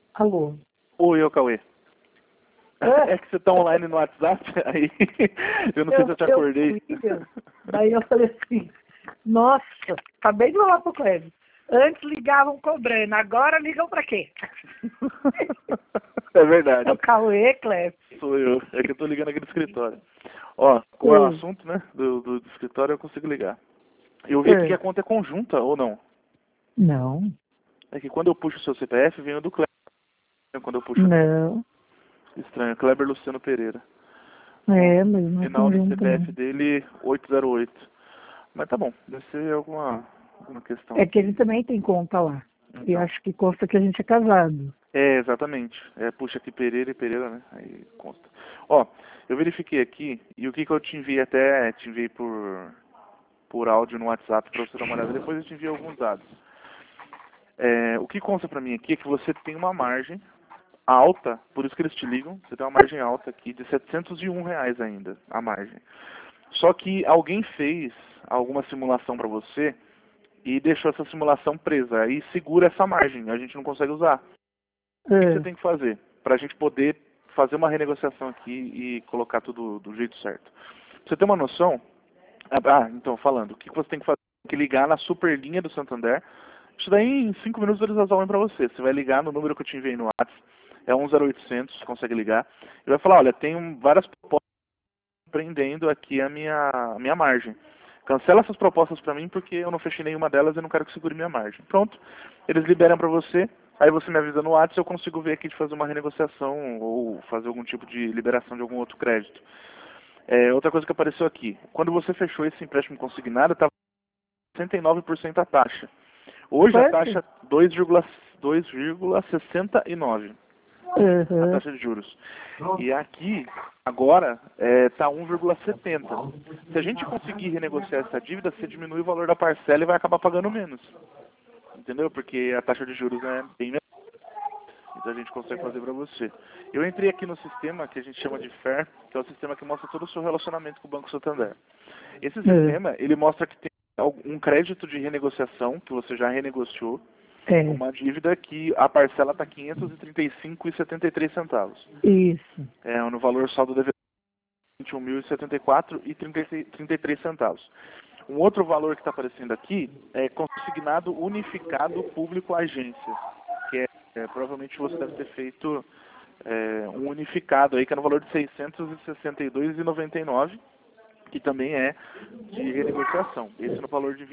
Alô? Oi, ô Cauê. É? É que você tá online no WhatsApp, aí eu não sei se eu te acordei. Daí eu falei assim, nossa, acabei de falar pro Cleber. Antes ligavam cobrando, agora ligam pra quê? É verdade. É o Cauê, Cleber. Sou eu. É que eu tô ligando aqui do escritório. Ó, qual é o Sim. assunto, né? Do escritório eu consigo ligar. Eu vi aqui que a conta é conjunta, ou não? Não, É que quando eu puxo o seu CPF, vem o do Kleber. Quando eu puxo não. estranho, Kleber Luciano Pereira. É, mas não é Final do conjunto, não. CPF dele, 808. Mas tá bom, deve ser alguma questão É que aqui. ele também tem conta lá. E Então. acho que consta que a gente é casado. É, exatamente. É, puxa aqui Pereira e Pereira, né? Aí consta. Ó, eu verifiquei aqui, e o que eu te enviei até, te enviei por áudio no WhatsApp para você dar uma olhada. Depois eu te enviei alguns dados. É, o que consta pra mim aqui é que você tem uma margem alta, por isso que eles te ligam, você tem uma margem alta aqui de R$ 701 ainda, a margem. Só que alguém fez alguma simulação para você e deixou essa simulação presa, aí segura essa margem, a gente não consegue usar. O que você É. tem que fazer para a gente poder fazer uma renegociação aqui e colocar tudo do jeito certo? Pra você ter uma noção, então falando, o que você tem que fazer? Tem que ligar na superlinha do Santander. Isso daí em 5 minutos eles resolvem para você. Você vai ligar no número que eu te enviei no WhatsApp, é 10800, consegue ligar, e vai falar, olha, tem várias propostas prendendo aqui a minha margem. Cancela essas propostas para mim porque eu não fechei nenhuma delas e não quero que segure minha margem. Pronto, eles liberam para você, aí você me avisa no WhatsApp, eu consigo ver aqui de fazer uma renegociação ou fazer algum tipo de liberação de algum outro crédito. É, outra coisa que apareceu aqui, quando você fechou esse empréstimo consignado, estava 69% a taxa. Hoje a Quanto? taxa 2,69 a Uhum. taxa de juros. E aqui, agora, está 1,70. Se a gente conseguir renegociar essa dívida, você diminui o valor da parcela e vai acabar pagando menos. Entendeu? Porque a taxa de juros é bem menor. Então a gente consegue fazer para você. Eu entrei aqui no sistema que a gente chama de FAIR, que é o sistema que mostra todo o seu relacionamento com o Banco Santander. Esse sistema, ele mostra que tem um crédito de renegociação, que você já renegociou, É. uma dívida que a parcela está R$ 535,73. Isso. No valor saldo devedor R$ 21.074,33. Um outro valor que está aparecendo aqui é consignado unificado público agência, que provavelmente você deve ter feito um unificado aí, que é no valor de R$ 662,99, que também é de renegociação. Esse no valor de R$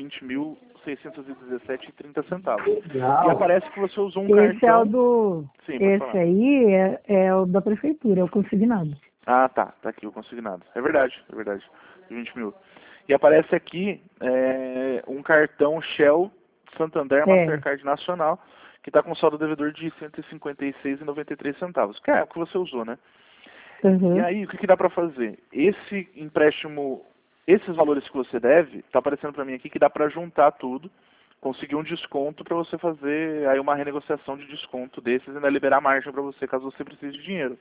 20.617,30. E aparece que você usou um Esse é o cartão. do. Sim, pode Esse falar. aí é o da prefeitura, é o consignado. Ah, tá. Tá aqui o consignado. É verdade, é verdade. De 20 mil. E aparece aqui um cartão Shell Santander É. Mastercard Nacional, que está com saldo devedor de R$ 156,93, que é o que você usou, né? E Uhum. aí, o que dá para fazer? Esse empréstimo, esses valores que você deve, está aparecendo para mim aqui que dá para juntar tudo, conseguir um desconto para você fazer aí uma renegociação de desconto desses e ainda liberar margem para você caso você precise de dinheiro.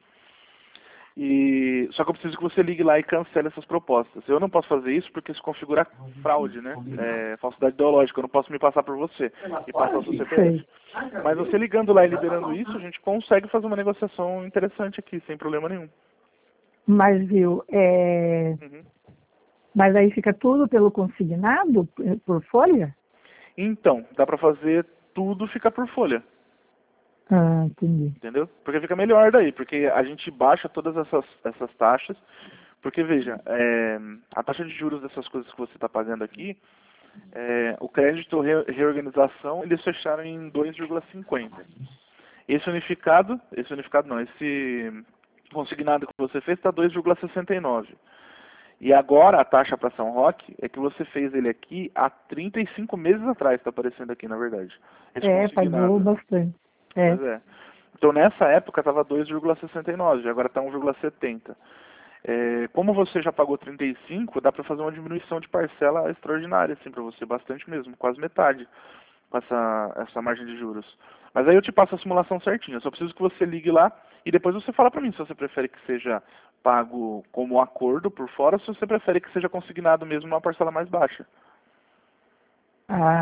Só que eu preciso que você ligue lá e cancele essas propostas. Eu não posso fazer isso porque isso configura fraude, né? Falsidade ideológica. Eu não posso me passar por você e passar o seu CPF. Sei. Mas você ligando lá e liberando isso, a gente consegue fazer uma negociação interessante aqui, sem problema nenhum. Mas, viu, Uhum. mas aí fica tudo pelo consignado, por folha? Então, dá pra fazer tudo ficar por folha, Ah, entendi. entendeu? Porque fica melhor daí, porque a gente baixa todas essas taxas, porque veja, a taxa de juros dessas coisas que você está pagando aqui, o crédito reorganização, eles fecharam em 2,50. Esse consignado que você fez está 2,69. E agora a taxa para São Roque é que você fez ele aqui há 35 meses atrás, está aparecendo aqui na verdade. Esse Pagou consignado. bastante. É. Pois é. Então nessa época estava 2,69, agora está 1,70. Como você já pagou 35, dá para fazer uma diminuição de parcela extraordinária, assim, para você, bastante mesmo, quase metade, com essa margem de juros. Mas aí eu te passo a simulação certinha, eu só preciso que você ligue lá e depois você fala para mim se você prefere que seja pago como acordo por fora ou se você prefere que seja consignado mesmo numa parcela mais baixa. Ah,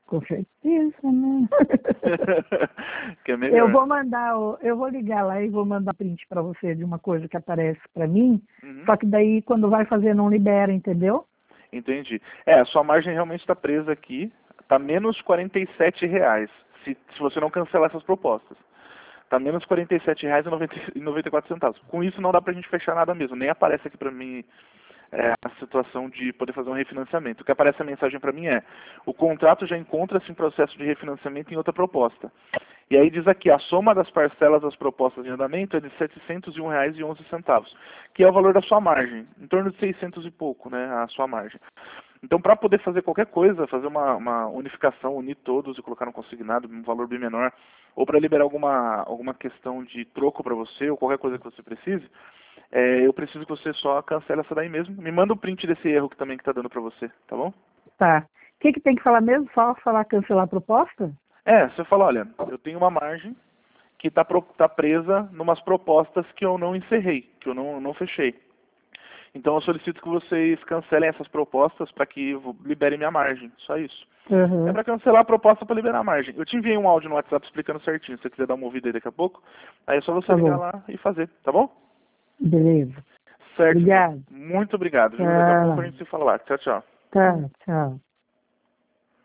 Com certeza, né? Que é melhor. Eu vou ligar lá e vou mandar print para você de uma coisa que aparece para mim, Uhum. só que daí quando vai fazer não libera, entendeu? Entendi. A sua margem realmente está presa aqui, está menos R$ 47, se você não cancelar essas propostas. Está menos R$ 47,94. Com isso não dá pra gente fechar nada mesmo, nem aparece aqui para mim a situação de poder fazer um refinanciamento. O que aparece a mensagem para mim é: o contrato já encontra-se em processo de refinanciamento em outra proposta. E aí diz aqui, a soma das parcelas das propostas de andamento é de R$ 701,11, que é o valor da sua margem, em torno de 600 e pouco, né, a sua margem. Então, para poder fazer qualquer coisa, fazer uma unificação, unir todos e colocar no consignado um valor bem menor, ou para liberar alguma questão de troco para você, ou qualquer coisa que você precise, eu preciso que você só cancele essa daí mesmo. Me manda o print desse erro que também que está dando para você, tá bom? Tá. O que tem que falar mesmo? Só falar cancelar a proposta? Você fala, olha, eu tenho uma margem que está presa numas propostas que eu não encerrei, que eu não fechei. Então eu solicito que vocês cancelem essas propostas para que liberem minha margem, só isso. Uhum. É para cancelar a proposta para liberar a margem. Eu te enviei um áudio no WhatsApp explicando certinho, se você quiser dar uma ouvida aí daqui a pouco, aí é só você Tá ligar bom. lá e fazer, tá bom? Beleza. Certo. Obrigado. Então. Muito obrigado, viu? Daqui a pouco a Tchau. gente se fala lá. Tchau, tchau. Tá, tchau.